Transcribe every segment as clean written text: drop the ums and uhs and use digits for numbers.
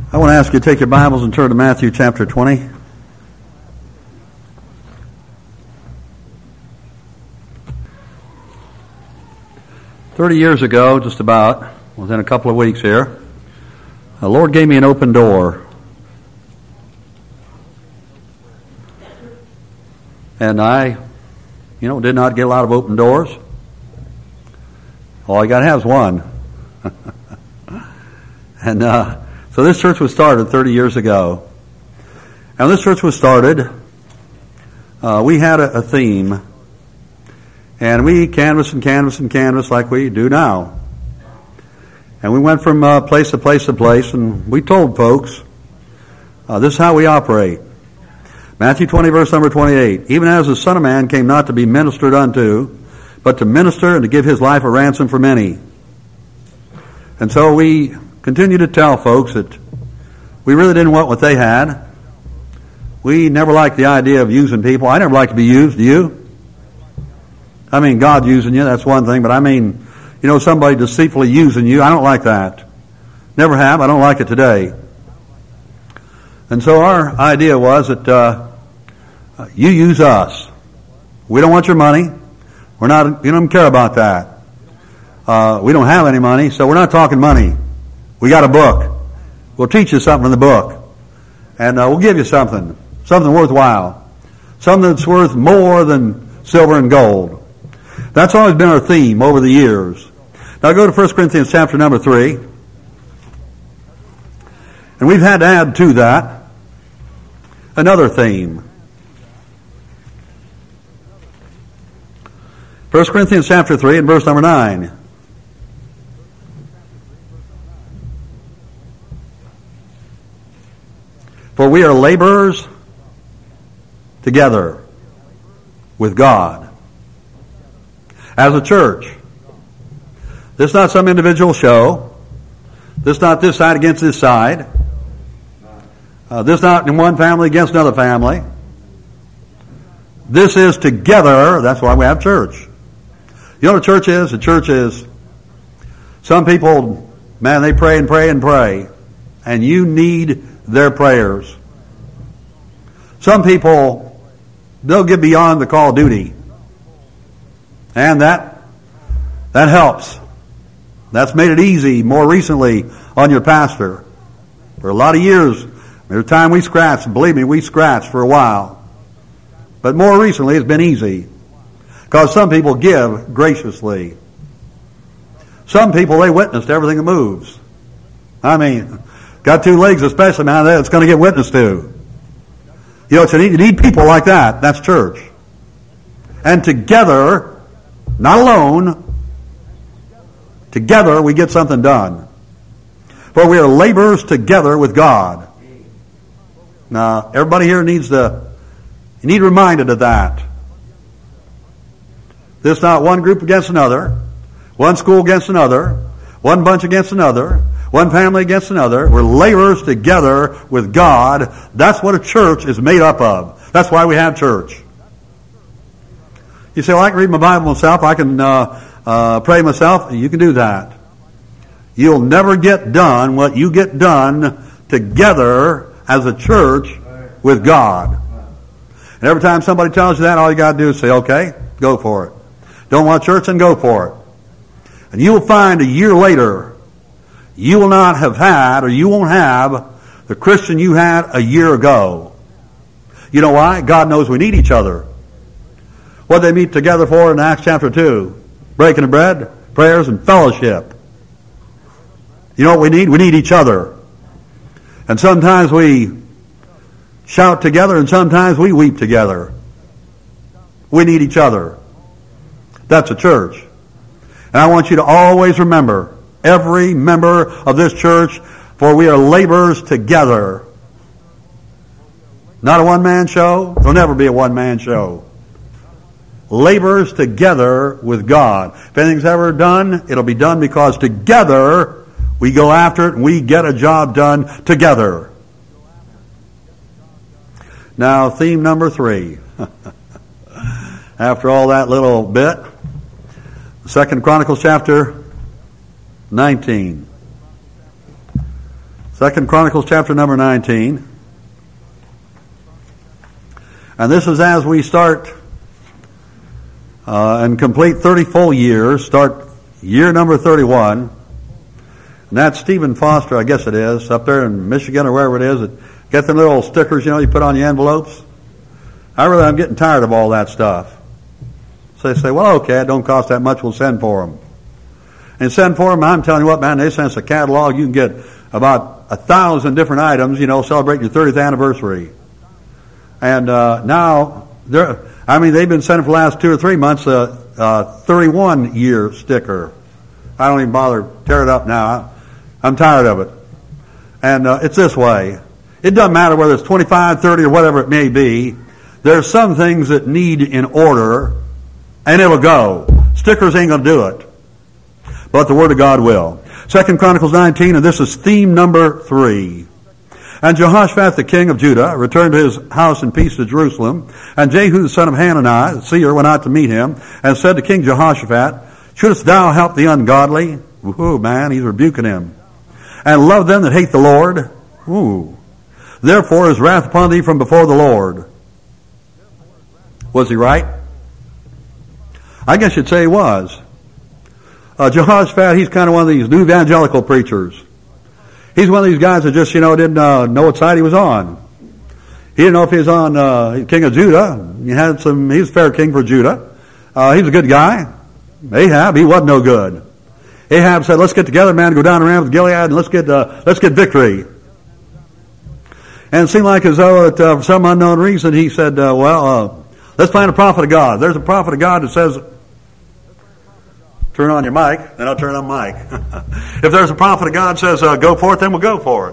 I want to ask you to take your Bibles and turn to Matthew chapter 20. Years ago, just about, within a couple of weeks here, the Lord gave me an open door. And I, did not get a lot of open doors. All I got to have is one. And so this church was started 30 years ago. And this church was started, we had a theme. And we canvassed and canvassed and canvassed like we do now. And we went from place to place to place, and we told folks, this is how we operate. Matthew 20, verse number 28. Even as the Son of Man came not to be ministered unto, but to minister and to give his life a ransom for many. And so we continue to tell folks that we really didn't want what they had. We never liked the idea of using people. I never liked to be used. Do you? I mean, God using you, that's one thing, but I mean, somebody deceitfully using you, I don't like that. Never have, I don't like it today. And so our idea was that you use us. We don't want your money. We don't care about that. We don't have any money, so we're not talking money. We got a book. We'll teach you something in the book. And we'll give you something worthwhile. Something that's worth more than silver and gold. That's always been our theme over the years. Now go to 1 Corinthians chapter number 3. And we've had to add to that another theme. 1 Corinthians chapter 3 and verse number 9. For we are laborers together with God. As a church. This is not some individual show. This is not this side against this side. This is not in one family against another family. This is together. That's why we have church. You know what a church is? A church is some people, man, they pray and pray and pray. And you need their prayers. Some people, they'll get beyond the call of duty. And that helps. That's made it easy more recently on your pastor. For a lot of years, there's time we scratched. Believe me, we scratched for a while. But more recently, it's been easy. Because some people give graciously. Some people, they witness to everything that moves. I mean, got two legs especially, man, it's going to get witnessed to. You need people like that. That's church. And together, not alone, together we get something done. For we are laborers together with God. Now, everybody here you need reminded of that. This is not one group against another, one school against another, one bunch against another, one family against another. We're laborers together with God. That's what a church is made up of. That's why we have church. You say, well, I can read my Bible myself. I can pray myself. You can do that. You'll never get done what you get done together as a church with God. And every time somebody tells you that, all you got to do is say, okay, go for it. Don't want church, and go for it. And you will find a year later, you will not have had, or you won't have, the Christian you had a year ago. You know why? God knows we need each other. What they meet together for in Acts chapter 2? Breaking of bread, prayers, and fellowship. You know what we need? We need each other. And sometimes we shout together, and sometimes we weep together. We need each other. That's a church. And I want you to always remember, every member of this church, for we are laborers together. Not a one-man show. There'll never be a one-man show. Laborers together with God. If anything's ever done, it'll be done because together we go after it and we get a job done together. Now, theme number 3. After all that little bit, 2 Chronicles chapter 19. Second Chronicles chapter number 19. And this is as we start and complete 30 full years, start year number 31. And that's Stephen Foster, I guess it is, up there in Michigan or wherever it is, that get them little stickers, you put on your envelopes. I'm getting tired of all that stuff. So they say, well, okay, it don't cost that much, we'll send for them. And send for them, I'm telling you what, man, they send us a catalog, you can get about 1,000 different items, celebrating your 30th anniversary. And now, they've been sending for the last 2 or 3 months a 31-year sticker. I don't even bother tear it up now. I'm tired of it. And it's this way. It doesn't matter whether it's 25, 30, or whatever it may be. There's some things that need in order, and it'll go. Stickers ain't going to do it. But the Word of God will. 2 Chronicles 19, and this is theme number 3. And Jehoshaphat the king of Judah returned to his house in peace to Jerusalem. And Jehu the son of Hanani, the seer, went out to meet him, and said to King Jehoshaphat, shouldest thou help the ungodly? Ooh, man, he's rebuking him. And love them that hate the Lord? Ooh. Therefore is wrath upon thee from before the Lord. Was he right? I guess you'd say he was. Jehoshaphat, he's kind of one of these new evangelical preachers. He's one of these guys that just, didn't know what side he was on. He didn't know if he was on king of Judah. He was a fair king for Judah. He was a good guy. Ahab, he wasn't no good. Ahab said, let's get together, man, go down around with Gilead, and let's get victory. And it seemed like as though for some unknown reason he said, let's find a prophet of God. There's a prophet of God that says, turn on your mic, then I'll turn on mic. If there's a prophet of God that says, go for it, then we'll go for it.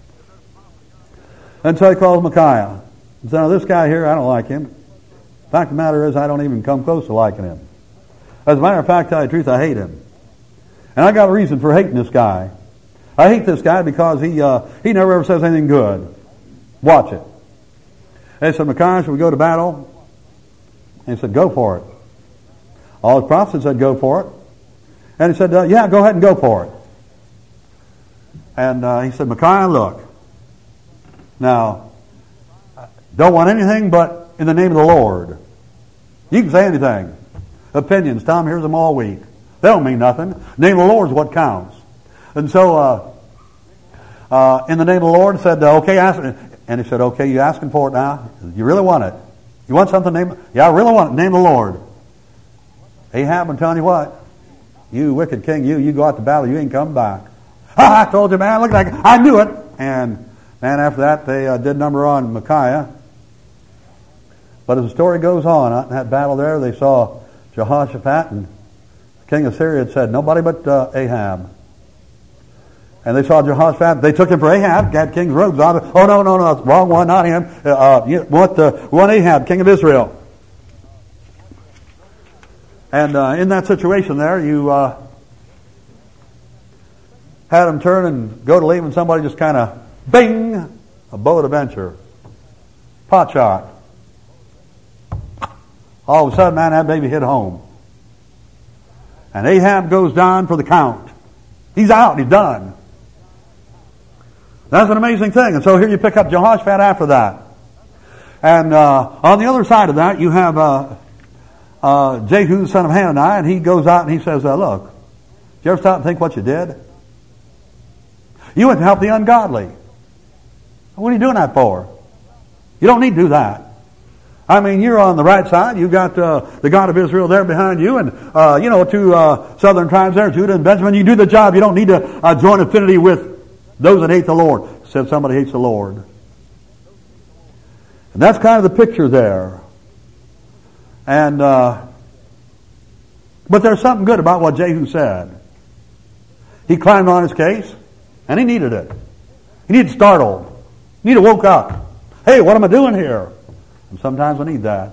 And so he calls Micaiah. He said, now this guy here, I don't like him. The fact of the matter is, I don't even come close to liking him. As a matter of fact, to tell you the truth, I hate him. And I got a reason for hating this guy. I hate this guy because he never ever says anything good. Watch it. They said, Micaiah, should we go to battle? And he said, go for it. All his prophets said, go for it. And he said, yeah, go ahead and go for it. And he said, Micaiah, look. Now, don't want anything but in the name of the Lord. You can say anything. Opinions, Tom hears them all week. They don't mean nothing. The name of the Lord is what counts. And so, in the name of the Lord, said, okay, ask. And he said, okay, you asking for it now? You really want it? You want something named? Yeah, I really want it. In the name of the Lord. Ahab, I'm telling you what. You wicked king, you go out to battle, you ain't come back. I told you, man, look like I knew it. And man, after that, they did number on Micaiah. But as the story goes on, out in that battle there, they saw Jehoshaphat, and the king of Syria had said, nobody but Ahab. And they saw Jehoshaphat, they took him for Ahab, got king's robes on. Oh, no, wrong one, not him. You want Ahab, king of Israel. And in that situation there, you had him turn and go to leave, and somebody just kind of, bing, a bullet adventure. Pot shot. All of a sudden, man, that baby hit home. And Ahab goes down for the count. He's out, he's done. That's an amazing thing. And so here you pick up Jehoshaphat after that. And on the other side of that, you have Jehu, the son of Hanani, and he goes out and he says, look, did you ever stop and think what you did? You went to help the ungodly. What are you doing that for? You don't need to do that. I mean, you're on the right side. You've got the God of Israel there behind you, and two southern tribes there, Judah and Benjamin. You do the job. You don't need to join affinity with those that hate the Lord. Said somebody hates the Lord. And that's kind of the picture there. And but there's something good about what Jehu said. He climbed on his case, and he needed it. He needed startled. He needed woke up. Hey, what am I doing here? And sometimes I need that.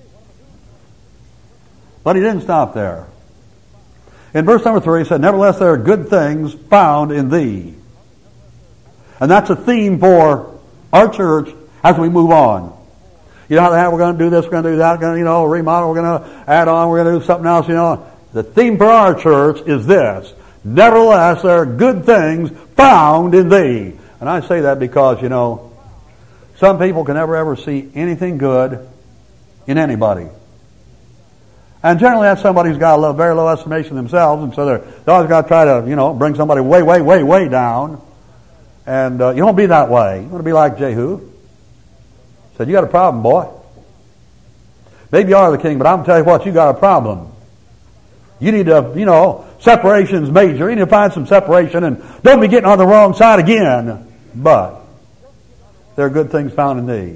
But he didn't stop there. In verse number 3, he said, nevertheless there are good things found in thee. And that's a theme for our church as we move on. You know how we're going to do this, we're going to do that, we're going to, remodel, we're going to add on, we're going to do something else, The theme for our church is this. Nevertheless, there are good things found in thee. And I say that because, some people can never ever see anything good in anybody. And generally that's somebody who's got a very low estimation of themselves, and so they always got to try to, bring somebody way, way, way, way down. And you don't be that way. You want to be like Jehu. Said, you got a problem, boy. Maybe you are the king, but I'm going to tell you what, you got a problem. You need to, separation's major. You need to find some separation and don't be getting on the wrong side again. But there are good things found in thee.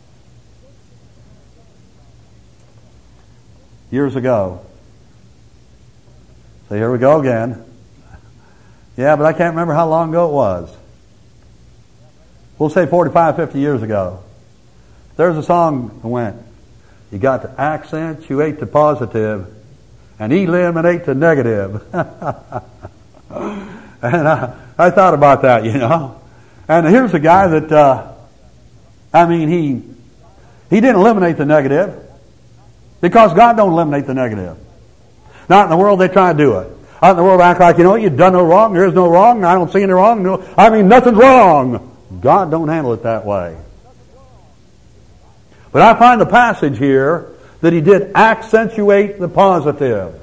Years ago. So here we go again. Yeah, but I can't remember how long ago it was. We'll say 45, 50 years ago. There's a song that went, you got to accentuate the positive and eliminate the negative. And I thought about that, And here's a guy that, he didn't eliminate the negative because God don't eliminate the negative. Not in the world they try to do it. Out in the world act like, you've done no wrong, there is no wrong, I don't see any wrong, nothing's wrong. God don't handle it that way. But I find the passage here that he did accentuate the positive.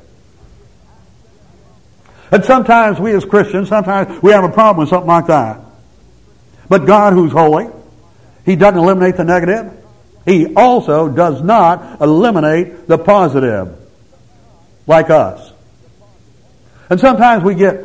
And sometimes we as Christians, sometimes we have a problem with something like that. But God, who's holy, he doesn't eliminate the negative. He also does not eliminate the positive, like us. And sometimes we get,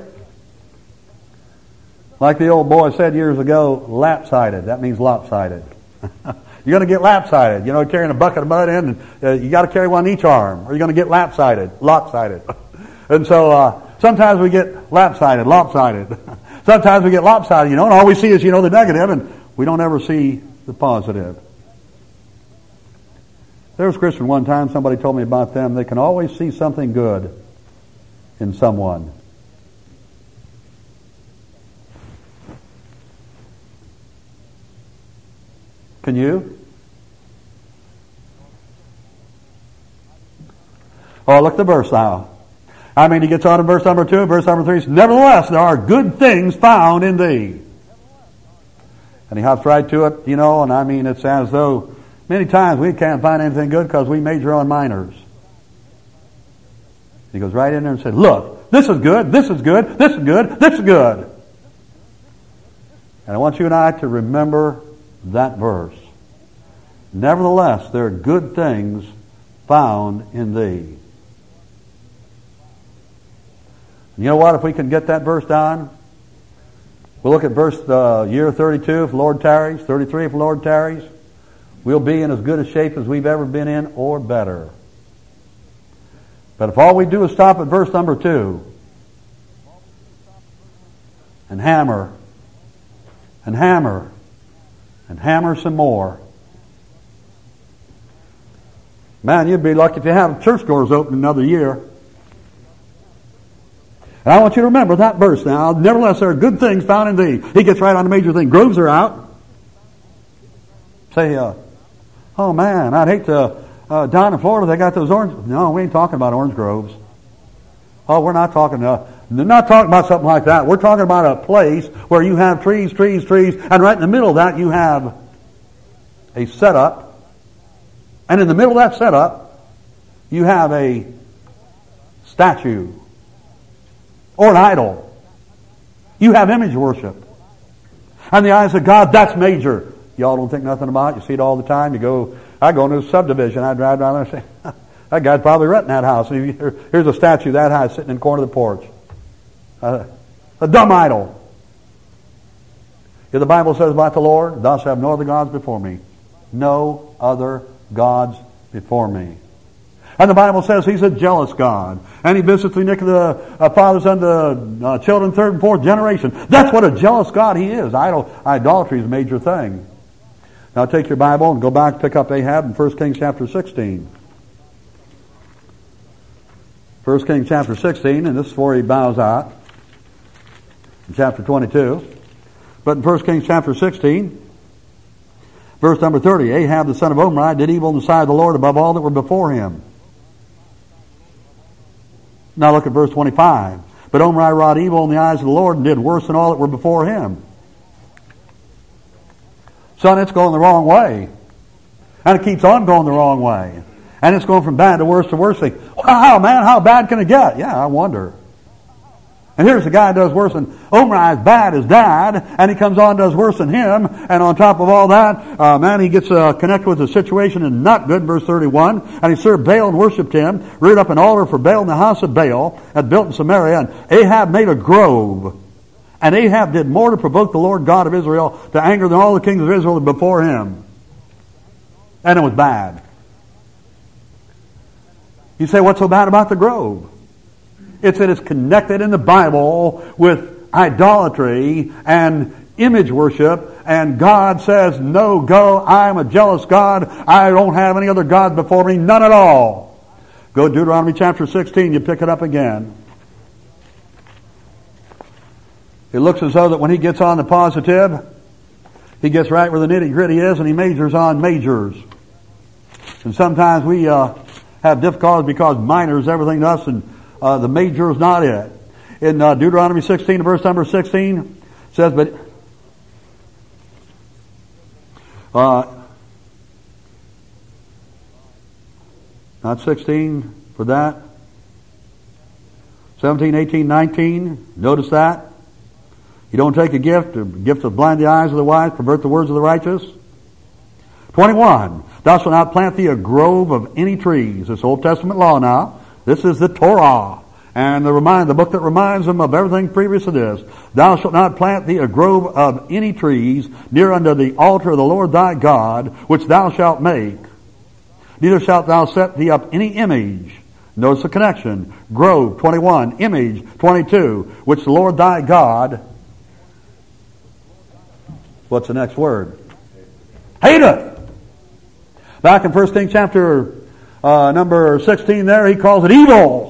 like the old boy said years ago, lopsided. That means lopsided. You're going to get lopsided. Carrying a bucket of mud in, and you got to carry one in each arm, or you're going to get lopsided. And so sometimes we get lopsided. Sometimes we get lopsided, and all we see is, the negative, and we don't ever see the positive. There was a Christian one time, somebody told me about them. They can always see something good in someone. Can you? Oh, look at the verse now. He gets on in verse number 2, verse number 3. Nevertheless, there are good things found in thee. And he hops right to it, and it's as though many times we can't find anything good because we major on minors. He goes right in there and said, look, this is good, this is good, this is good, this is good. And I want you and I to remember that verse. Nevertheless, there are good things found in thee. You know what? If we can get that verse down, we'll look at verse year 32, if the Lord tarries, 33, if the Lord tarries. We'll be in as good a shape as we've ever been in, or better. But if all we do is stop at verse number 2 and hammer and hammer and hammer some more, man, you'd be lucky if you have church doors open another year. And I want you to remember that verse now. Nevertheless, there are good things found in thee. He gets right on the major thing. Groves are out. Say, oh man, I'd hate to, down in Florida they got those orange. No, we ain't talking about orange groves. Oh, we're not talking, they're not talking about something like that. We're talking about a place where you have trees, and right in the middle of that you have a setup. And in the middle of that setup, you have a statue or an idol. You have image worship. And the eyes of God, that's major. Y'all don't think nothing about it. You see it all the time. I go into a subdivision. I drive down there and say, that guy's probably renting that house. Here's a statue that high sitting in the corner of the porch. A dumb idol. If the Bible says about the Lord, thus have no other gods before me. No other gods before me. And the Bible says he's a jealous God. And he visits the iniquity of the fathers and the children, third and fourth generation. That's what a jealous God he is. Idolatry is a major thing. Now take your Bible and go back and pick up Ahab in 1 Kings chapter 16. 1 Kings chapter 16, and this is where he bows out. In chapter 22. But in 1 Kings chapter 16, verse number 30, Ahab the son of Omri did evil in the sight of the Lord above all that were before him. Now look at verse 25. But Omri wrought evil in the eyes of the Lord and did worse than all that were before him. Son, it's going the wrong way. And it keeps on going the wrong way. And it's going from bad to worse to worse. Think, wow, man, how bad can it get? Yeah, I wonder. And here's a guy who does worse than Omri, as bad as Dad, and he comes on and does worse than him. And on top of all that, man, he gets connected with a situation and not good, verse 31. And he served Baal and worshipped him, reared up an altar for Baal in the house of Baal, had built in Samaria. And Ahab made a grove. And Ahab did more to provoke the Lord God of Israel to anger than all the kings of Israel before him. And it was bad. You say, what's so bad about the grove? It's that it's connected in the Bible with idolatry and image worship, and God says, no, go, I'm a jealous God. I don't have any other gods before me, none at all. Go to Deuteronomy chapter 16, you pick it up again. It looks as though that when he gets on the positive, he gets right where the nitty-gritty is, and he majors on majors. And sometimes we have difficulties because minor is everything to us, and the major is not it. In Deuteronomy 16, verse number 16, it says, but not 16 for that. 17, 18, 19, notice that. You don't take a gift to blind the eyes of the wise, pervert the words of the righteous. 21, thou shalt not plant thee a grove of any trees. This Old Testament law now. This is the Torah. And the book that reminds them of everything previous to this. Thou shalt not plant thee a grove of any trees near unto the altar of the Lord thy God, which thou shalt make. Neither shalt thou set thee up any image. Notice the connection. Grove, 21. Image, 22. Which the Lord thy God... What's the next word? Hateth. Back in 1 Kings chapter number 16 there, he calls it evil.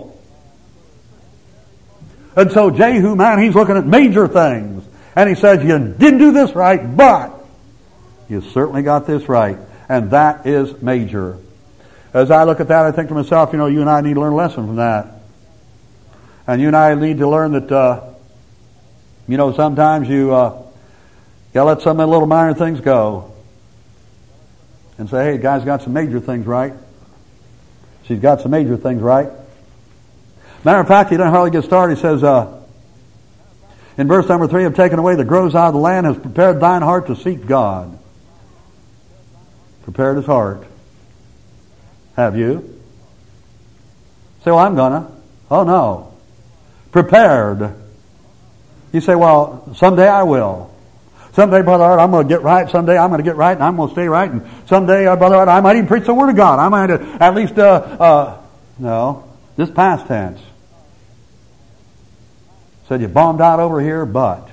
And so Jehu, man, he's looking at major things. And he says, you didn't do this right, but you certainly got this right. And that is major. As I look at that, I think to myself, you and I need to learn a lesson from that. And you and I need to learn that, sometimes you let some of the little minor things go. And say, hey, guy's got some major things right. She's got some major things right. Matter of fact, he doesn't hardly get started. He says, in verse number 3, have taken away the groves out of the land, has prepared thine heart to seek God. Prepared his heart. Have you? Say, well, I'm gonna. Oh, no. Prepared. You say, well, someday I will. Someday, Brother Art, I'm going to get right. Someday I'm going to get right, and I'm going to stay right. And someday, Brother Art, I might even preach the Word of God. I might at least, no. This past tense. Said you bombed out over here, but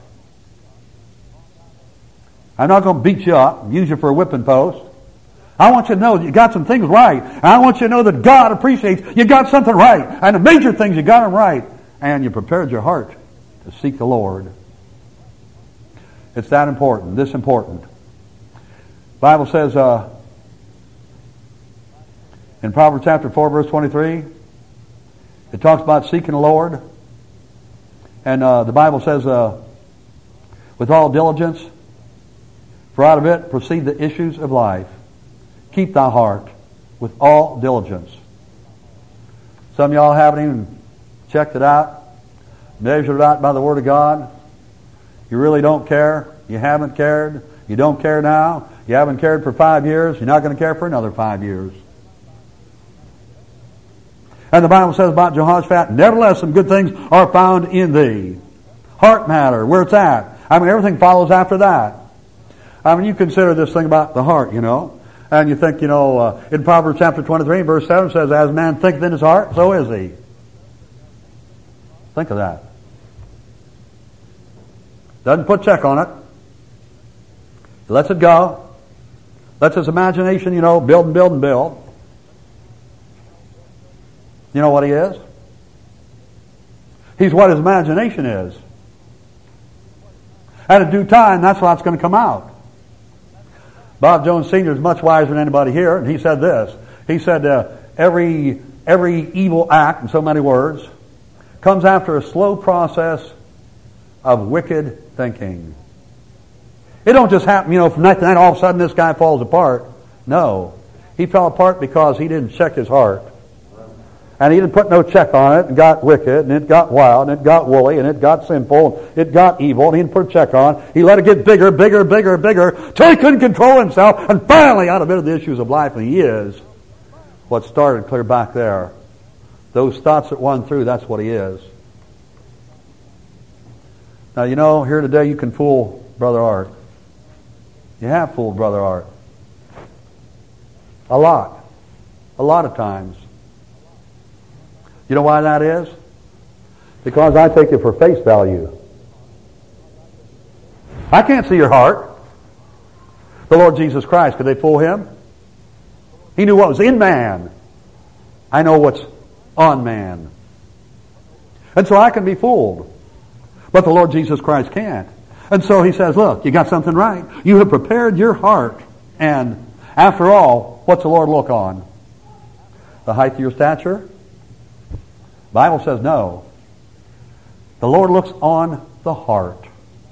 I'm not going to beat you up, use you for a whipping post. I want you to know that you got some things right. And I want you to know that God appreciates you got something right. And the major things, you got them right. And you prepared your heart to seek the Lord. It's that important, this important. The Bible says in Proverbs chapter 4, verse 23, it talks about seeking the Lord. And the Bible says, with all diligence, for out of it proceed the issues of life. Keep thy heart with all diligence. Some of y'all haven't even checked it out, measured it out by the Word of God. You really don't care. You haven't cared. You don't care now. You haven't cared for 5 years. You're not going to care for another 5 years. And the Bible says about Jehoshaphat, nevertheless some good things are found in thee. Heart matter, where it's at. Everything follows after that. You consider this thing about the heart, And you think, in Proverbs chapter 23, verse 7 says, as man thinketh in his heart, so is he. Think of that. Doesn't put check on it. He lets it go. Lets his imagination, build and build and build. You know what he is? He's what his imagination is. And in due time, that's what's going to come out. Bob Jones Sr. is much wiser than anybody here, and he said this. He said, every evil act, in so many words, comes after a slow process of wicked thinking. It don't just happen, from night to night, all of a sudden this guy falls apart. No. He fell apart because he didn't check his heart. And he didn't put no check on it, and got wicked, and it got wild, and it got woolly, and it got sinful, and it got evil, and he didn't put a check on. He let it get bigger, till he couldn't control himself, and finally, out of it, the issues of life, and he is what started clear back there. Those thoughts that run through, that's what he is. Now, here today you can fool Brother Art. You have fooled Brother Art. A lot of times. You know why that is? Because I take it for face value. I can't see your heart. The Lord Jesus Christ, could they fool him? He knew what was in man. I know what's on man. And so I can be fooled. But the Lord Jesus Christ can't. And so he says, look, you got something right. You have prepared your heart. And after all, what's the Lord look on? The height of your stature? The Bible says no. The Lord looks on the heart.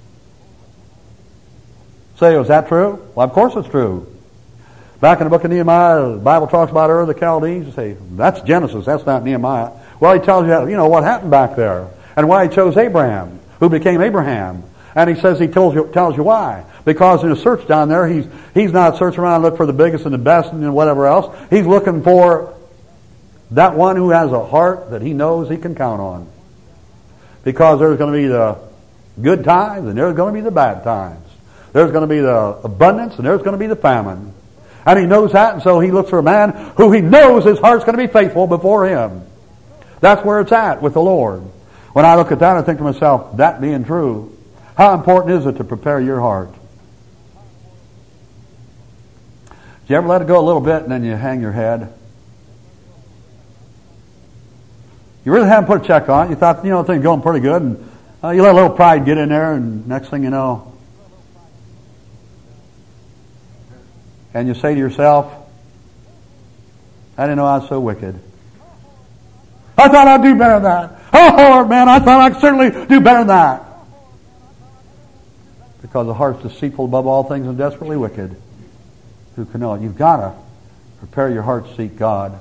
Say, is that true? Well, of course it's true. Back in the book of Nehemiah, the Bible talks about Ur of the Chaldees. You say, that's Genesis, that's not Nehemiah. Well, he tells you, what happened back there. And why he chose Abraham, who became Abraham. And he says he tells you why. Because in a search down there, he's not searching around to look for the biggest and the best and whatever else. He's looking for that one who has a heart that he knows he can count on. Because there's going to be the good times and there's going to be the bad times. There's going to be the abundance and there's going to be the famine. And he knows that, and so he looks for a man who he knows his heart's going to be faithful before him. That's where it's at with the Lord. When I look at that, I think to myself, that being true, how important is it to prepare your heart? Do you ever let it go a little bit and then you hang your head? You really haven't put a check on it. You thought, things are going pretty good, and you let a little pride get in there, and next thing you know, and you say to yourself, I didn't know I was so wicked. I thought I'd do better than that. Oh, Lord, man, I thought I'd certainly do better than that. Because the heart's deceitful above all things and desperately wicked. Who can know it? You've got to prepare your heart to seek God.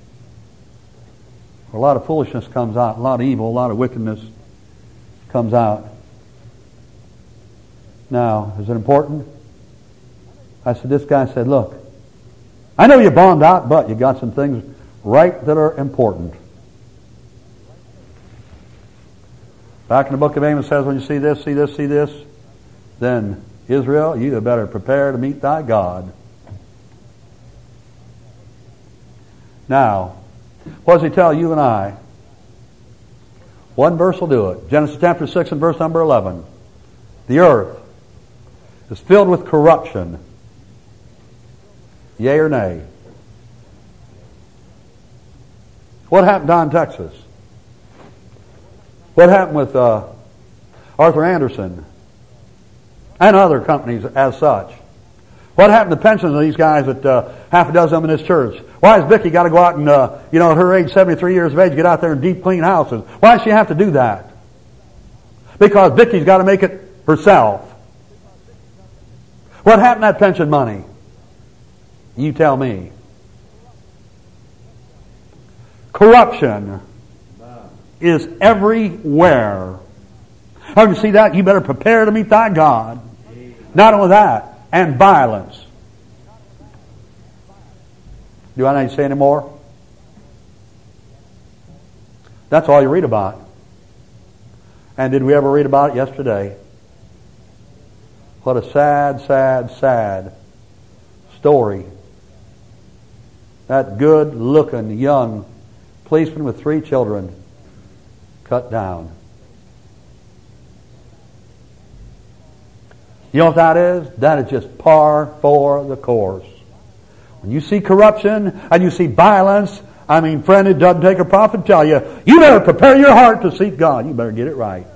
A lot of foolishness comes out, a lot of evil, a lot of wickedness comes out. Now, is it important? This guy said, look, I know you bombed out, but you got some things right that are important. Back in the book of Amos says, when you see this, then Israel, you had better prepare to meet thy God. Now, what does he tell you and I? One verse will do it. Genesis chapter 6 and verse number 11. The earth is filled with corruption. Yea or nay? What happened down in Texas? What happened with Arthur Anderson and other companies as such? What happened to the pensions of these guys at half a dozen of them in this church? Why has Vicki got to go out and, at her age, 73 years of age, get out there and deep clean houses? Why does she have to do that? Because Vicki's got to make it herself. What happened to that pension money? You tell me. Corruption is everywhere. How do you see that? You better prepare to meet thy God. Not only that, and violence. Do I need to say any more? That's all you read about. And did we ever read about it yesterday? What a sad, sad, sad story. That good-looking young policeman with 3 children cut down. You know what that is? That is just par for the course. When you see corruption and you see violence, friend, it doesn't take a prophet to tell you, you better prepare your heart to seek God. You better get it right.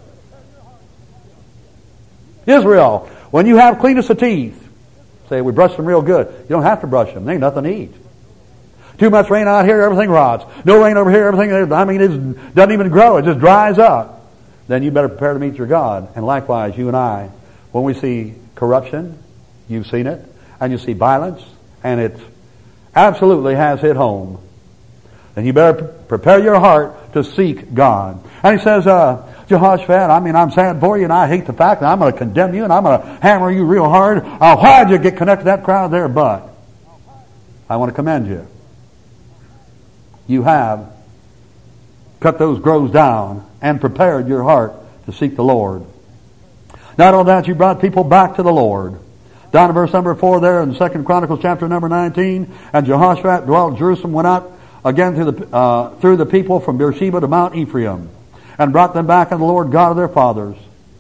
Israel, when you have cleanest of teeth, say, we brush them real good. You don't have to brush them. There ain't nothing to eat. Too much rain out here, everything rots. No rain over here, everything, it doesn't even grow. It just dries up. Then you better prepare to meet your God. And likewise, you and I, When we see corruption, you've seen it, and you see violence, and it absolutely has hit home, then you better prepare your heart to seek God. And he says, Jehoshaphat, I'm sad for you, and I hate the fact that I'm going to condemn you, and I'm going to hammer you real hard. Why'd you get connected to that crowd there? But I want to commend you. You have cut those groves down and prepared your heart to seek the Lord. Not only that, you brought people back to the Lord. Down in verse number 4 there in 2 Chronicles chapter number 19, and Jehoshaphat dwelt in Jerusalem, went out again through the people from Beersheba to Mount Ephraim, and brought them back unto the Lord God of their fathers.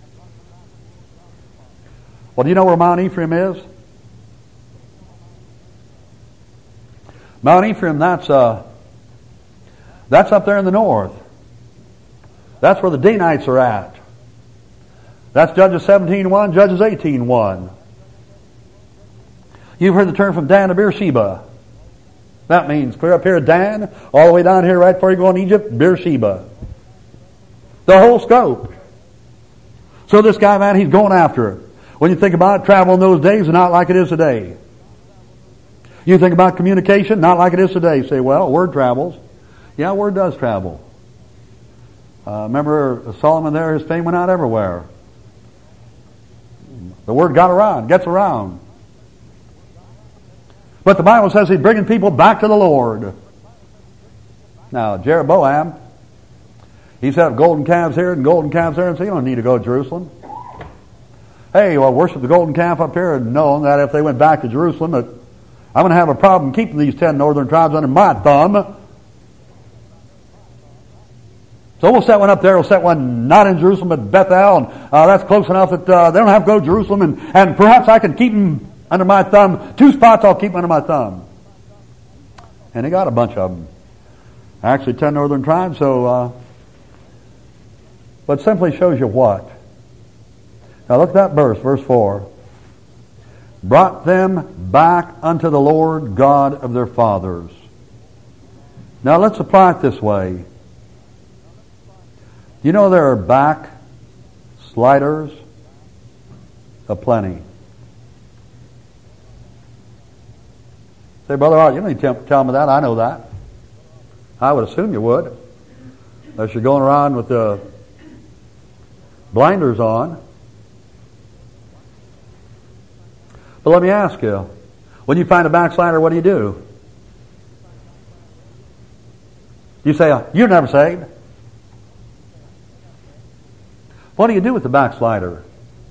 Well, do you know where Mount Ephraim is? Mount Ephraim, that's up there in the north. That's where the Danites are at. That's Judges 17:1, Judges 18:1. You've heard the term from Dan to Beersheba. That means clear up here at Dan, all the way down here right before you go in Egypt, Beersheba. The whole scope. So this guy, man, he's going after it. When you think about it, travel in those days is not like it is today. You think about communication, not like it is today. You say, well, word travels. Yeah, word does travel. Remember Solomon there, his fame went out everywhere. The word got around, gets around. But the Bible says he's bringing people back to the Lord. Now, Jeroboam, he set up golden calves here and golden calves there, and so you don't need to go to Jerusalem. Hey, well, worship the golden calf up here, and knowing that if they went back to Jerusalem, that I'm going to have a problem keeping these 10 northern tribes under my thumb. So we'll set one up there. We'll set one not in Jerusalem, but Bethel, and that's close enough that they don't have to go to Jerusalem, and perhaps I can keep them under my thumb. 2 spots I'll keep under my thumb. And he got a bunch of them. Actually 10 northern tribes, so... but simply shows you what? Now look at that verse 4. Brought them back unto the Lord God of their fathers. Now let's apply it this way. You know there are backsliders aplenty. Say, Brother Art, you don't need to tell me that. I know that. I would assume you would. Unless you're going around with the blinders on. But let me ask you, when you find a backslider, what do? You say, you're never saved. What do you do with the backslider?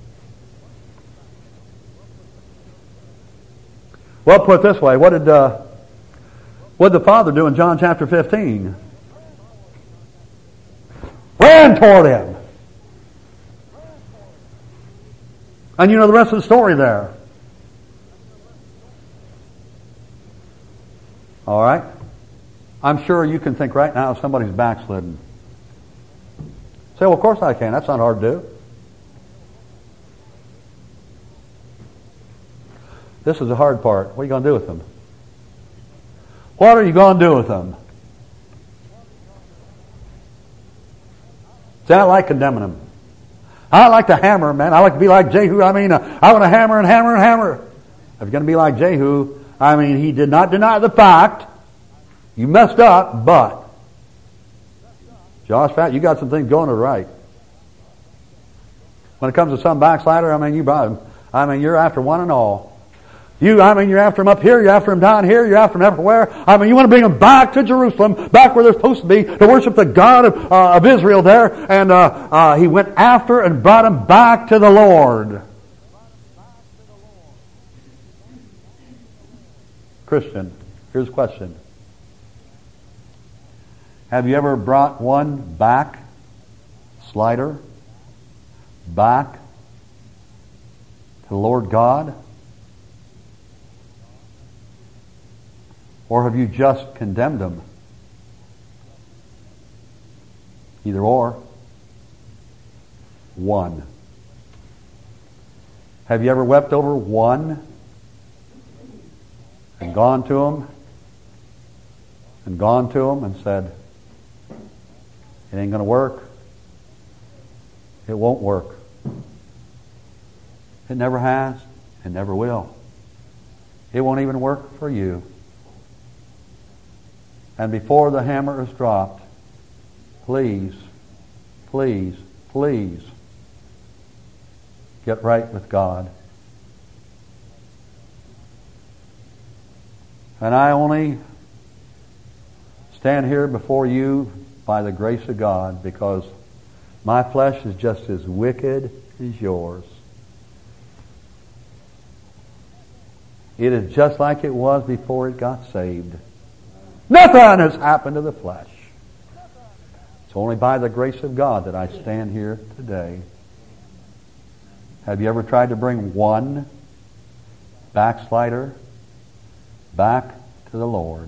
Well, put it this way, what did the Father do in John chapter 15? Ran toward him. And you know the rest of the story there. All right? I'm sure you can think right now if somebody's backslidden. Say, well, of course I can. That's not hard to do. This is the hard part. What are you going to do with them? What are you going to do with them? See, I like condemning them. I like to hammer, man. I like to be like Jehu. I want to hammer and hammer and hammer. If you're going to be like Jehu, he did not deny the fact. You messed up, but Jehoshaphat, you got some things going right. When it comes to some backslider, you brought him. You're after one and all. You're after them up here, you're after them down here, you're after them everywhere. You want to bring them back to Jerusalem, back where they're supposed to be, to worship the God of Israel there. And he went after and brought them back to the Lord. Christian, here's a question. Have you ever brought one backslider back to the Lord God? Or have you just condemned them? Either or. One. Have you ever wept over one and gone to him and said, it ain't going to work. It won't work. It never has. It never will. It won't even work for you. And before the hammer is dropped, please, please, please get right with God. And I only stand here before you by the grace of God because my flesh is just as wicked as yours. It is just like it was before it got saved. Nothing has happened to the flesh. It's only by the grace of God that I stand here today. Have you ever tried to bring one backslider back to the Lord?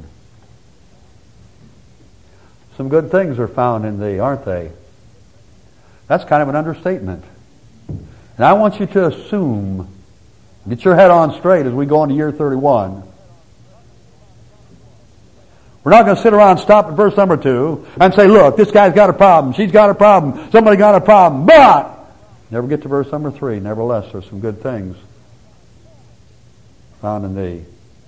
Some good things are found in thee, aren't they? That's kind of an understatement. And I want you to assume, get your head on straight as we go into year 31. We're not going to sit around and stop at verse number 2 and say, look, this guy's got a problem, she's got a problem, somebody got a problem, but never get to verse number 3. Nevertheless, there's some good things found in thee.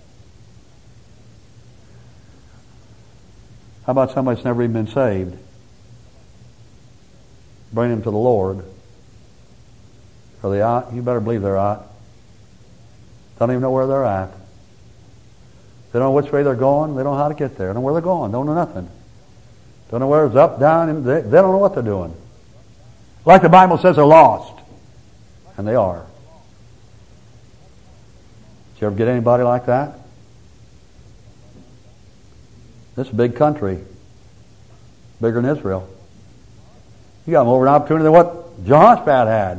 How about somebody that's never even been saved? Bring them to the Lord. Are they out? You better believe they're out. Don't even know where they're at. They don't know which way they're going. They don't know how to get there. They don't know where they're going. Don't know nothing. Don't know where it's up, down, and they don't know what they're doing. Like the Bible says, they're lost. And they are. Did you ever get anybody like that? This is a big country. Bigger than Israel. You got more of an opportunity than what Jehoshaphat had.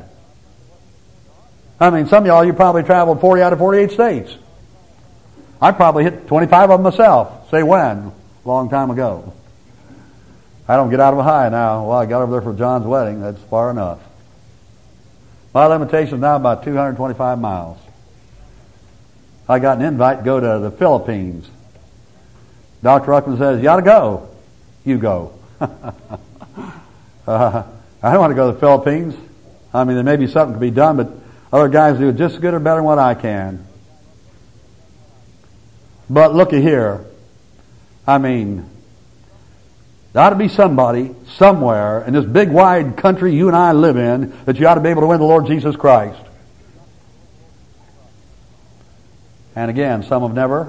I mean, some of y'all, you probably traveled 40 out of 48 states. I probably hit 25 of them myself. Say when? A long time ago. I don't get out of Ohio now. Well, I got over there for John's wedding. That's far enough. My limitation is now about 225 miles. I got an invite to go to the Philippines. Dr. Ruckman says, you ought to go. You go. I don't want to go to the Philippines. I mean, there may be something to be done, but other guys do it just as good or better than what I can. But looky here. I mean, there ought to be somebody, somewhere, in this big wide country you and I live in, that you ought to be able to win the Lord Jesus Christ. And again, some have never,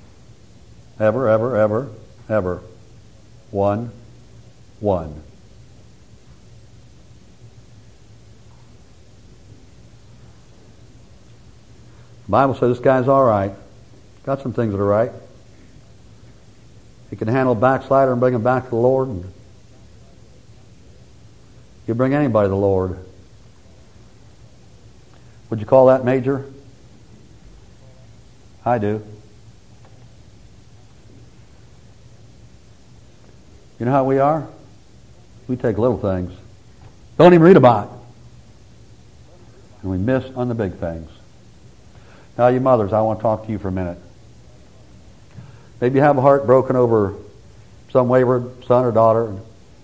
ever won one. The Bible says this guy's all right. Got some things that are right. He can handle a backslider and bring him back to the Lord. And you bring anybody to the Lord. Would you call that major? I do. You know how we are? We take little things. Don't even read about it. And we miss on the big things. Now, you mothers, I want to talk to you for a minute. Maybe you have a heart broken over some wayward son or daughter.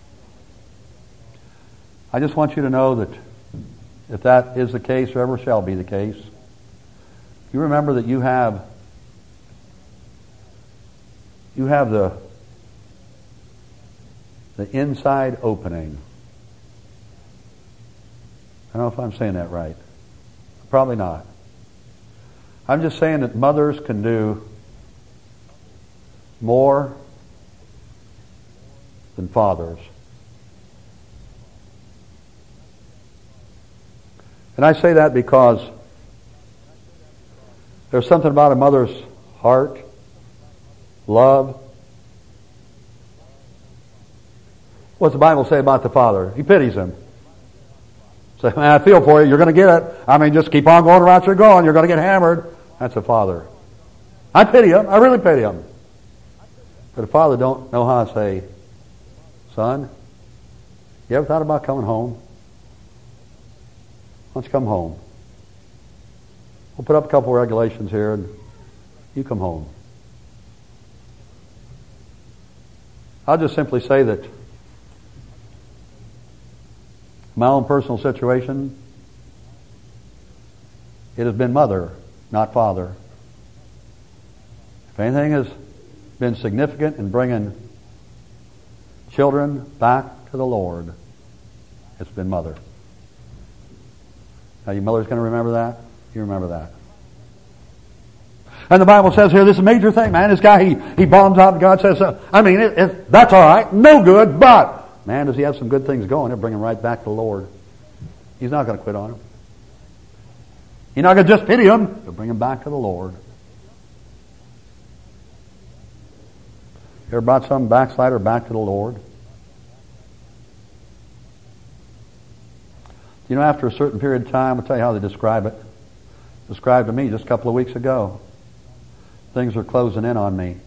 I just want you to know that if that is the case or ever shall be the case, you remember that you have the inside opening. I don't know if I'm saying that right. Probably not. I'm just saying that mothers can do more than fathers. And I say that because there's something about a mother's heart, love. What's the Bible say about the father? He pities him. Say, man, I feel for you. You're going to get it. I mean, just keep on going around you're going. You're going to get hammered. That's a father. I pity him. I really pity him. But a father don't know how to say, son, you ever thought about coming home? Why don't you come home? We'll put up a couple of regulations here and you come home. I'll just simply say that my own personal situation, It has been mother, not father. If anything has been significant in bringing children back to the Lord, it's been mother. Now, your mother's going to remember that? You remember that. And the Bible says here, this is a major thing, man. This guy, he bombs out and God says, that's all right. No good, but, man, does he have some good things going? He'll bring him right back to the Lord. He's not going to quit on him. He's not going to just pity him. He'll bring him back to the Lord. You ever brought some backslider back to the Lord? You know, after a certain period of time, I'll tell you how they describe it. Described to me just a couple of weeks ago. Things are closing in on me.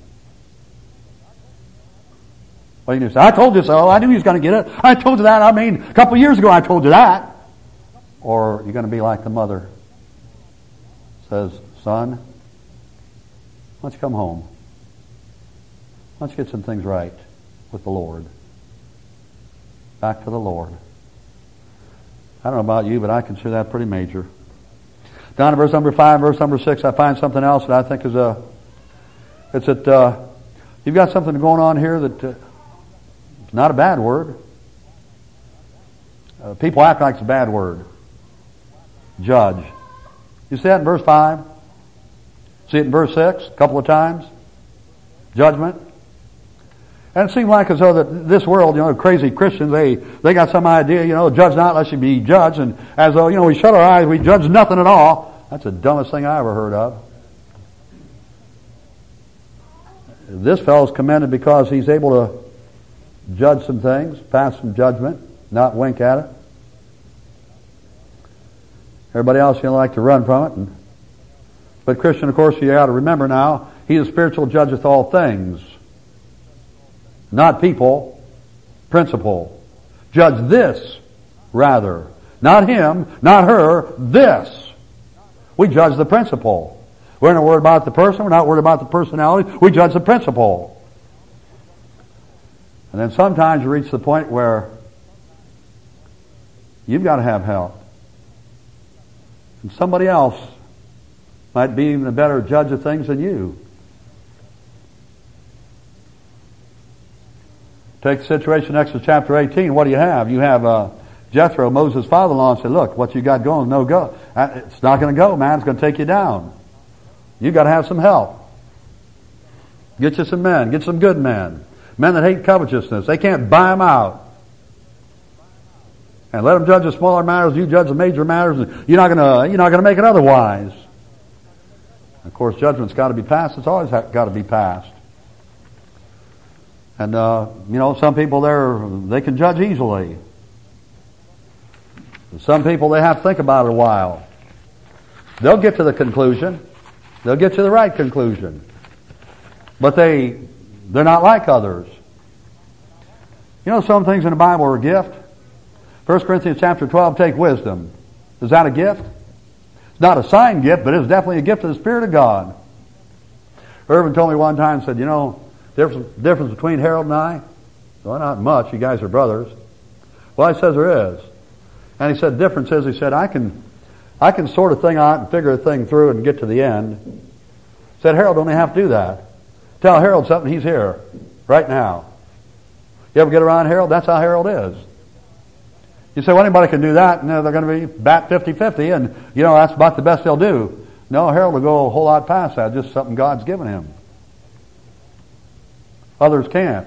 Well, you say, I told you so. I knew he was going to get it. I told you that. A couple of years ago I told you that. Or you're going to be like the mother. Says, son, why don't you come home? Why don't you get some things right with the Lord? Back to the Lord. I don't know about you, but I consider that pretty major. Down to verse number 5, verse number 6, I find something else that I think is it's that you've got something going on here that it's not a bad word. People act like it's a bad word. Judge. You see that in verse 5? See it in verse 6 a couple of times? Judgment. And it seems like as though that this world, crazy Christians, they got some idea, judge not lest you be judged, and as though, we shut our eyes, we judge nothing at all. That's the dumbest thing I ever heard of. This fellow's commended because he's able to judge some things, pass some judgment, not wink at it. Everybody else, like to run from it. But Christian, of course, you got to remember now, he is spiritual, judgeth all things. Not people, principle. Judge this, rather. Not him, not her, this. We judge the principle. We're not worried about the person, we're not worried about the personality, we judge the principle. And then sometimes you reach the point where you've got to have help. And somebody else might be even a better judge of things than you. Take the situation, Exodus chapter 18. What do you have? You have Jethro, Moses' father-in-law, and said, look, what you got going is no go. It's not going to go, man. It's going to take you down. You've got to have some help. Get you some men. Get some good men. Men that hate covetousness. They can't buy them out. And let them judge the smaller matters. You judge the major matters. And you're not going to make it otherwise. Of course, judgment's got to be passed. It's always got to be passed. And, some people they can judge easily. Some people, they have to think about it a while. They'll get to the conclusion. They'll get to the right conclusion. But they're not like others. Some things in the Bible are a gift. 1 Corinthians chapter 12, take wisdom. Is that a gift? It's not a signed gift, but it's definitely a gift of the Spirit of God. Irvin told me one time, said, difference between Harold and I? Well, not much. You guys are brothers. Well, he says there is. And he said, the difference is, he said, I can sort a thing out and figure a thing through and get to the end. He said, Harold don't have to do that. Tell Harold something, he's here, right now. You ever get around Harold? That's how Harold is. You say, well, anybody can do that, and they're going to be bat 50-50, and, that's about the best they'll do. No, Harold will go a whole lot past that, just something God's given him. Others can't.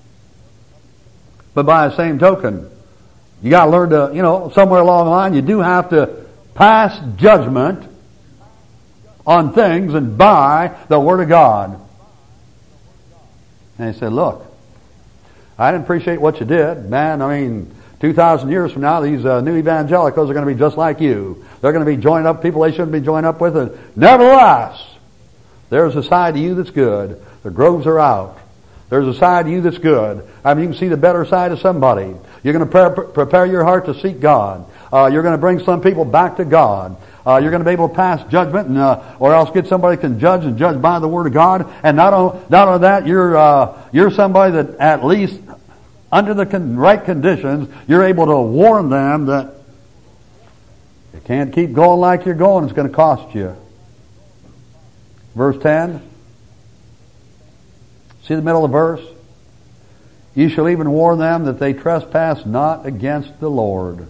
But by the same token, you got to learn to, somewhere along the line, you do have to pass judgment on things and by the Word of God. And he said, look, I didn't appreciate what you did. Man, 2,000 years from now, these new evangelicals are going to be just like you. They're going to be joining up people they shouldn't be joining up with. And nevertheless, there's a side to you that's good. The groves are out. There's a side to you that's good. You can see the better side of somebody. You're going to prepare your heart to seek God. You're going to bring some people back to God. You're going to be able to pass judgment, and, or else get somebody who can judge and judge by the Word of God. And not only that, you're somebody that at least under the right conditions, you're able to warn them that You can't keep going like you're going. It's going to cost you. Verse 10. See the middle of the verse? You shall even warn them that they trespass not against the Lord.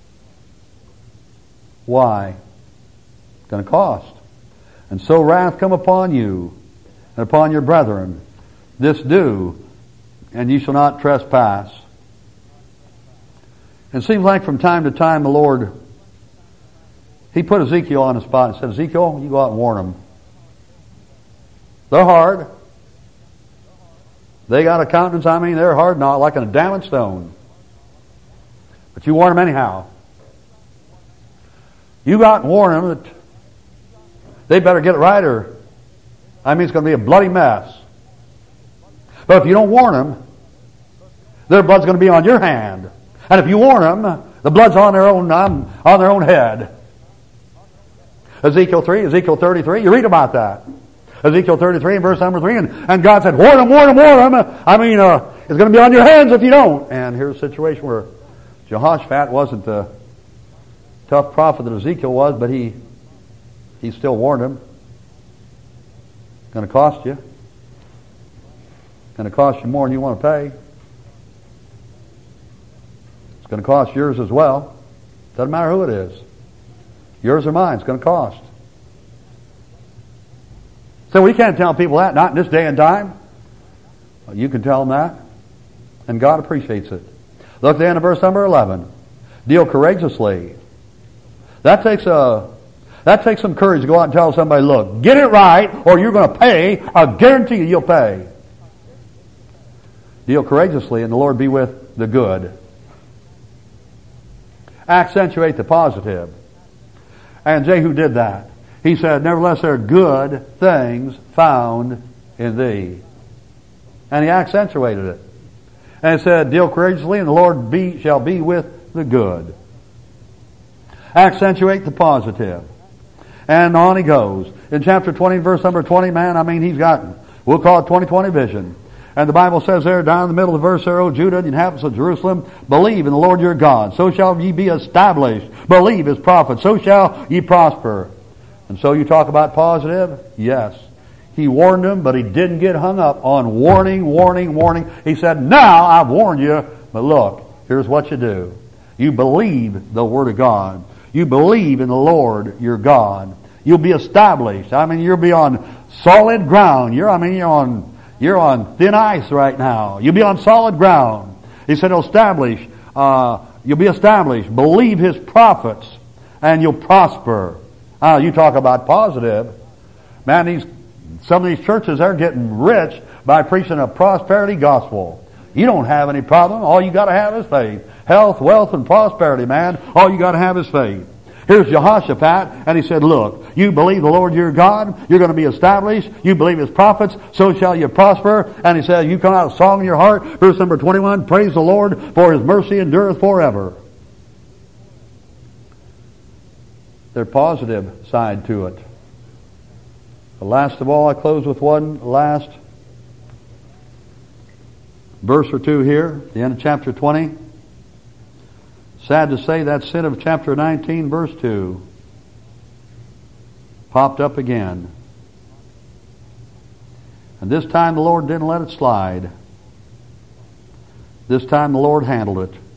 Why? It's going to cost. And so wrath come upon you and upon your brethren. This do, and ye shall not trespass. And it seems like from time to time the Lord, He put Ezekiel on the spot and said, Ezekiel, you go out and warn them. They're hard. They got a countenance, they're hard, not like a adamant stone. But you warn them anyhow. You go out and warn them that they better get it right, or it's going to be a bloody mess. But if you don't warn them, their blood's going to be on your hand. And if you warn them, the blood's on their own head. Ezekiel 3, Ezekiel 33, you read about that. Ezekiel 33 verse number 3, and God said, warn them, warn them, warn them. It's going to be on your hands if you don't. And here's a situation where Jehoshaphat wasn't the tough prophet that Ezekiel was, but he still warned him. It's going to cost you. It's going to cost you more than you want to pay. It's going to cost yours as well. Doesn't matter who it is. Yours or mine, it's going to cost. So we can't tell people that, not in this day and time. Well, you can tell them that, and God appreciates it. Look at the end of verse number 11. Deal courageously. That takes some courage to go out and tell somebody, look, get it right, or you're going to pay. I guarantee you'll pay. Deal courageously, and the Lord be with the good. Accentuate the positive. And Jehu did that. He said, nevertheless, there are good things found in thee. And he accentuated it. And he said, deal courageously, and the Lord shall be with the good. Accentuate the positive. And on he goes. In chapter 20, verse number 20, he's got, we'll call it 20/20 vision. And the Bible says there, down in the middle of the verse there, O Judah, the inhabitants of Jerusalem, believe in the Lord your God. So shall ye be established. Believe his prophets. So shall ye prosper. And so you talk about positive? Yes. He warned them, but he didn't get hung up on warning. He said, now I've warned you, but look, here's what you do. You believe the Word of God. You believe in the Lord your God. You'll be established. You'll be on solid ground. You're on thin ice right now. You'll be on solid ground. He said, you'll be established. Believe his prophets, and you'll prosper. You talk about positive. Some of these churches, they're getting rich by preaching a prosperity gospel. You don't have any problem. All you got to have is faith. Health, wealth, and prosperity, man. All you got to have is faith. Here's Jehoshaphat, and he said, look, you believe the Lord your God, you're going to be established. You believe his prophets, so shall you prosper. And he said, you come out with a song in your heart. Verse number 21, praise the Lord, for his mercy endureth forever. There's positive side to it. But last of all, I close with one last verse or two here, the end of chapter 20. Sad to say, that sin of chapter 19, verse 2, popped up again. And this time the Lord didn't let it slide. This time the Lord handled it.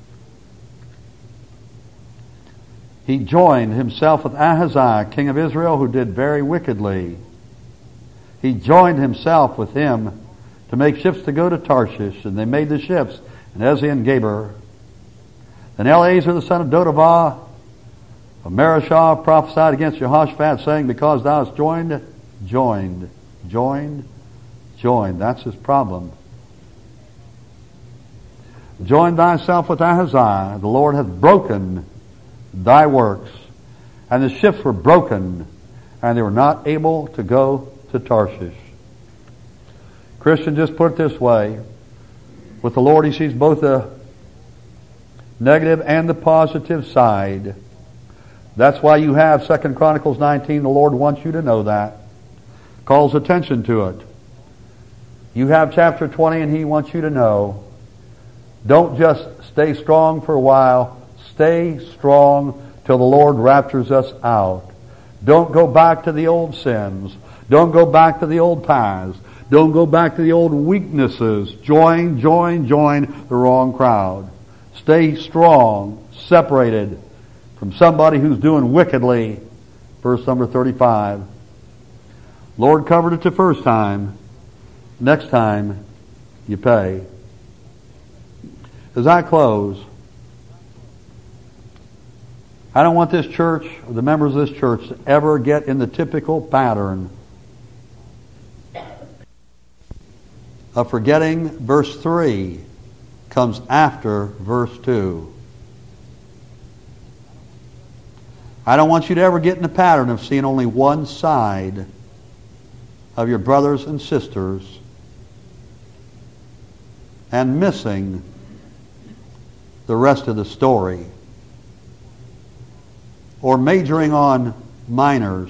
He joined himself with Ahaziah, king of Israel, who did very wickedly. He joined himself with him to make ships to go to Tarshish, and they made the ships in Ezion Geber. Then Eleazar the son of Dodavah of Mareshah prophesied against Jehoshaphat, saying, because thou hast joined. That's his problem. Join thyself with Ahaziah. The Lord hath broken thy works. And the ships were broken, and they were not able to go to Tarshish. Christian, just put it this way. With the Lord, he sees both the negative and the positive side. That's why you have 2 Chronicles 19. The Lord wants you to know that. Calls attention to it. You have chapter 20, and he wants you to know. Don't just stay strong for a while. Stay strong till the Lord raptures us out. Don't go back to the old sins. Don't go back to the old paths. Don't go back to the old weaknesses. Join the wrong crowd. Stay strong, separated from somebody who's doing wickedly. Verse number 35. Lord covered it the first time. Next time, you pay. As I close, I don't want this church, or the members of this church, to ever get in the typical pattern of forgetting verse 3 comes after verse 2. I don't want you to ever get in the pattern of seeing only one side of your brothers and sisters and missing the rest of the story, or majoring on minors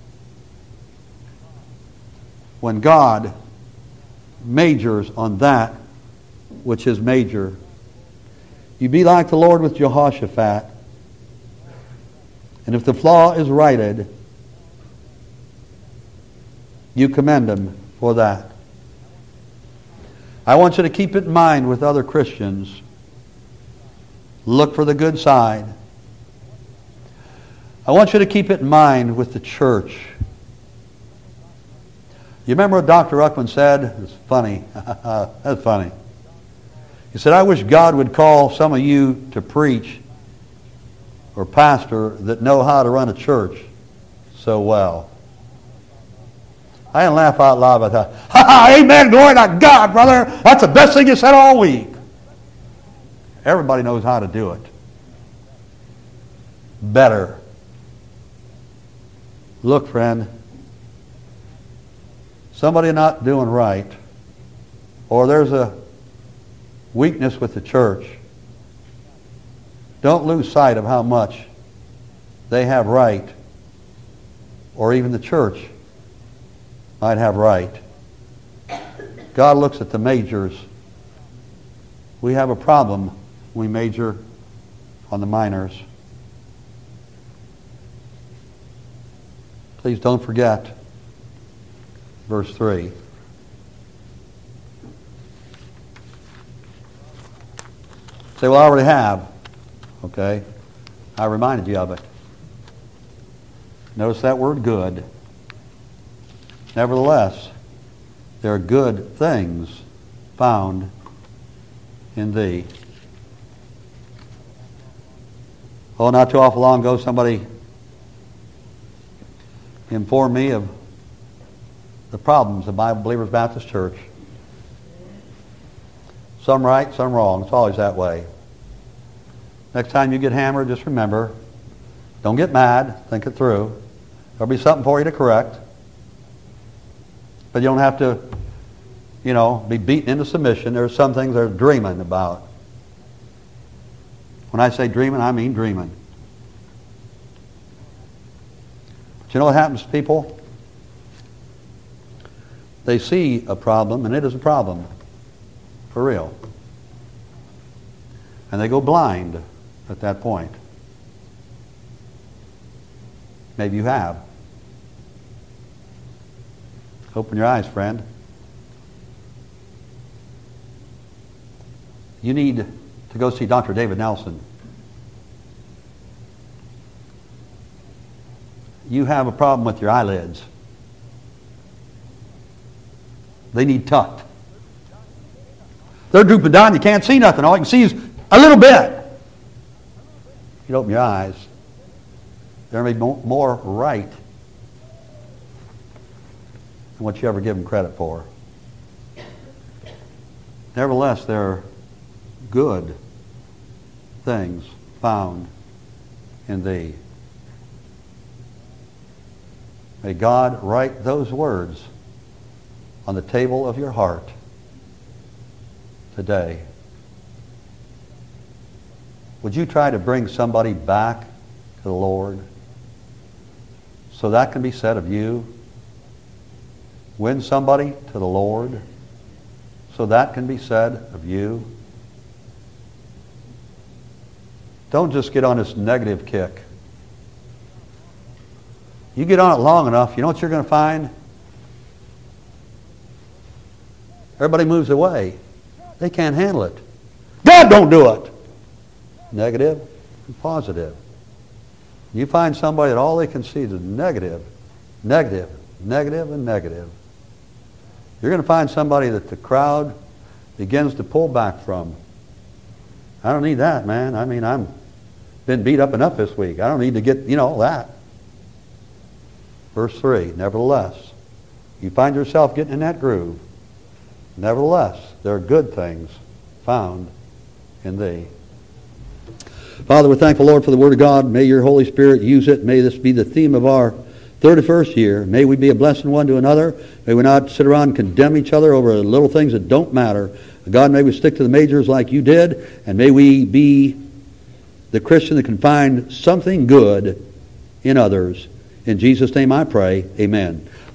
when God majors on that which is major. You be like the Lord with Jehoshaphat, and if the flaw is righted, you commend him for that. I want you to keep it in mind with other Christians. Look for the good side. I want you to keep it in mind with the church. You remember what Dr. Ruckman said? It's funny. That's funny. He said, I wish God would call some of you to preach or pastor that know how to run a church so well. I didn't laugh out loud about that. Ha ha, amen, glory to God, brother. That's the best thing you said all week. Everybody knows how to do it better. Look, friend, somebody not doing right, or there's a weakness with the church, don't lose sight of how much they have right, or even the church might have right. God looks at the majors. We have a problem when we major on the minors. Please don't forget verse 3. Say, well, I already have. Okay. I reminded you of it. Notice that word good. Nevertheless, there are good things found in thee. Oh, not too awful long ago, somebody informed me of the problems of Bible Believers Baptist Church. Some right, some wrong. It's always that way. Next time you get hammered, just remember, don't get mad. Think it through. There'll be something for you to correct. But you don't have to, be beaten into submission. There are some things they're dreaming about. When I say dreaming, I mean dreaming. But you know what happens to people? They see a problem, and it is a problem. For real. And they go blind at that point. Maybe you have. Open your eyes, friend. You need to go see Dr. David Nelson. You have a problem with your eyelids. They need tucked. They're drooping down. You can't see nothing. All you can see is a little bit. You open your eyes. There may be more right than what you ever give them credit for. Nevertheless, there are good things found in thee. May God write those words on the table of your heart today. Would you try to bring somebody back to the Lord so that can be said of you? Win somebody to the Lord so that can be said of you? Don't just get on this negative kick You get on it long enough, you know what you're going to find? Everybody moves away. They can't handle it. God don't do it. Negative and positive. You find somebody that all they can see is negative, negative, negative, and negative. You're going to find somebody that the crowd begins to pull back from. I don't need that, man. I mean, I'm been beat up enough this week. I don't need to get, that. Verse 3, nevertheless, you find yourself getting in that groove. Nevertheless, there are good things found in thee. Father, we're thankful, Lord, for the Word of God. May your Holy Spirit use it. May this be the theme of our 31st year. May we be a blessing one to another. May we not sit around and condemn each other over little things that don't matter. God, may we stick to the majors like you did, and may we be the Christian that can find something good in others. In Jesus' name I pray, amen.